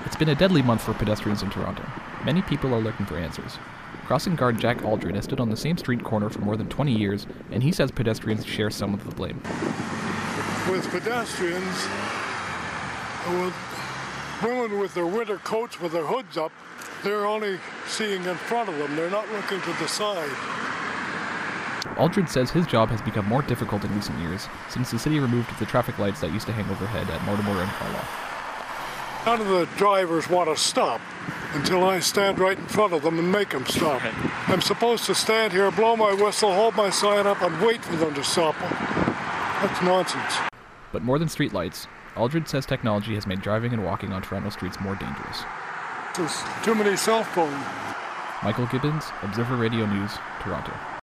It's been a deadly month for pedestrians in Toronto. Many people are looking for answers. Crossing guard Jack Aldred has stood on the same street corner for more than 20 years, and he says pedestrians share some of the blame. With pedestrians, with women with their winter coats with their hoods up, they're only seeing in front of them. They're not looking to the side. Aldred says his job has become more difficult in recent years, since the city removed the traffic lights that used to hang overhead at Mortimer and Carlaw. None of the drivers want to stop until I stand right in front of them and make them stop. I'm supposed to stand here, blow my whistle, hold my sign up, and wait for them to stop. That's nonsense. But more than streetlights, Aldred says technology has made driving and walking on Toronto streets more dangerous. There's too many cell phones. Michael Gibbons, Observer Radio News, Toronto.